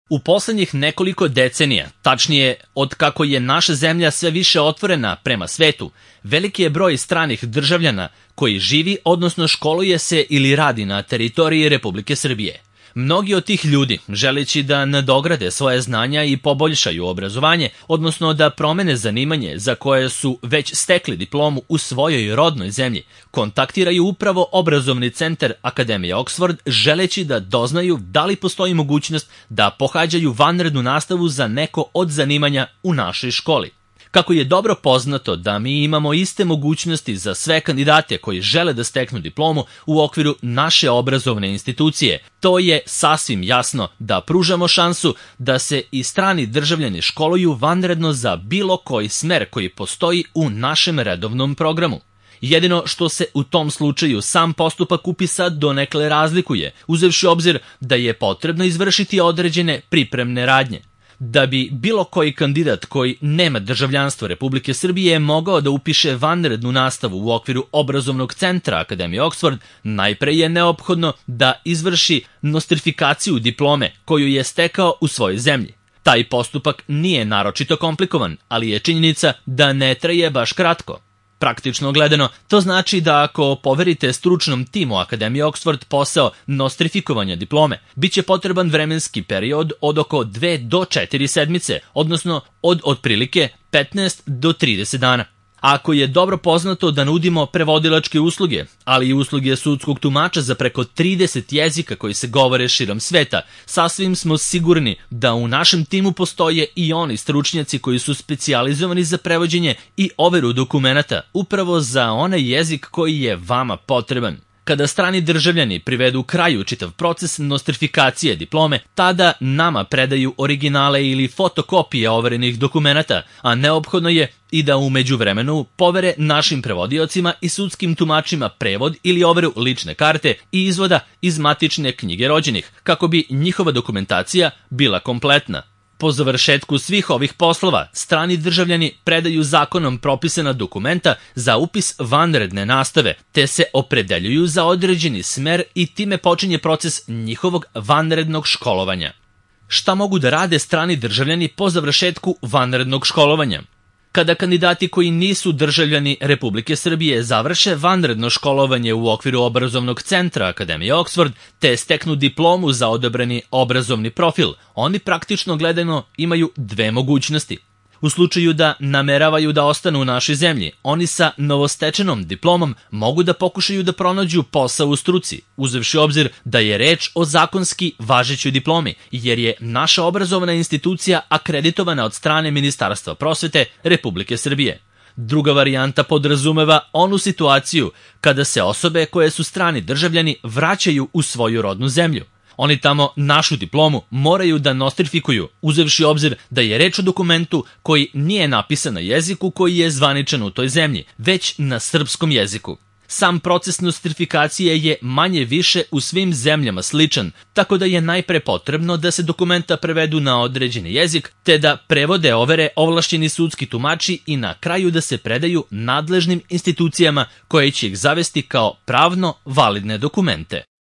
U poslednjih nekoliko decenija, tačnije od kako je naša zemlja sve više otvorena prema svetu, veliki je broj stranih državljana koji živi, odnosno školuje se ili radi na teritoriji Republike Srbije. Mnogi od tih ljudi, želeći da nadograde svoje znanja i poboljšaju obrazovanje, odnosno da promene zanimanje za koje su već stekli diplomu u svojoj rodnoj zemlji, kontaktiraju upravo obrazovni centar Akademije Oxford želeći da doznaju da li postoji mogućnost da pohađaju vanrednu nastavu za neko od zanimanja u našoj školi. Kako je dobro poznato da mi imamo iste mogućnosti za sve kandidate koji žele da steknu diplomu u okviru naše obrazovne institucije, to je sasvim jasno da pružamo šansu da se i strani državljani školuju vanredno za bilo koji smer koji postoji u našem redovnom programu. Jedino što se u tom slučaju sam postupak upisa donekle razlikuje, uzevši obzir da je potrebno izvršiti određene pripremne radnje. Da bi bilo koji kandidat koji nema državljanstvo Republike Srbije mogao da upiše vanrednu nastavu u okviru obrazovnog centra Akademije Oxford, najpre je neophodno da izvrši nostrifikaciju diplome koju je stekao u svojoj zemlji. Taj postupak nije naročito komplikovan, ali je činjenica da ne traje baš kratko. Praktično gledano, to znači da ako poverite stručnom timu Akademije Oxford posao nostrifikovanja diplome, bit će potreban vremenski period od oko 2 do 4 sedmice, odnosno od otprilike 15 do 30 dana. Ako je dobro poznato da nudimo prevodilačke usluge, ali i usluge sudskog tumača za preko 30 jezika koji se govore širom sveta, sasvim smo sigurni da u našem timu postoje i oni stručnjaci koji su specijalizovani za prevođenje i overu dokumenata, upravo za onaj jezik koji je vama potreban. Kada strani državljani privedu kraju čitav proces nostrifikacije diplome, tada nama predaju originale ili fotokopije overenih dokumenata, a neophodno je i da u međuvremenu povere našim prevodiocima i sudskim tumačima prevod ili overu lične karte i izvoda iz matične knjige rođenih, kako bi njihova dokumentacija bila kompletna. Po završetku svih ovih poslova, strani državljani predaju zakonom propisana dokumenta za upis vanredne nastave, te se opredeljuju za određeni smer i time počinje proces njihovog vanrednog školovanja. Šta mogu da rade strani državljani po završetku vanrednog školovanja? Kada kandidati koji nisu državljani Republike Srbije završe vanredno školovanje u okviru obrazovnog centra Akademije Oxford te steknu diplomu za odabrani obrazovni profil, oni praktično gledano imaju dve mogućnosti. U slučaju da nameravaju da ostanu u našoj zemlji, oni sa novostečenom diplomom mogu da pokušaju da pronađu posao u struci, uzevši obzir da je reč o zakonski važećoj diplomi, jer je naša obrazovna institucija akreditovana od strane Ministarstva prosvete Republike Srbije. Druga varijanta podrazumeva onu situaciju kada se osobe koje su strani državljani vraćaju u svoju rodnu zemlju. Oni tamo našu diplomu moraju da nostrifikuju, uzevši obzir da je reč o dokumentu koji nije napisan na jeziku koji je zvaničan u toj zemlji, već na srpskom jeziku. Sam proces nostrifikacije je manje više u svim zemljama sličan, tako da je najpre potrebno da se dokumenta prevedu na određeni jezik, te da prevode overe ovlašćeni sudski tumači i na kraju da se predaju nadležnim institucijama koje će ih zavesti kao pravno validne dokumente.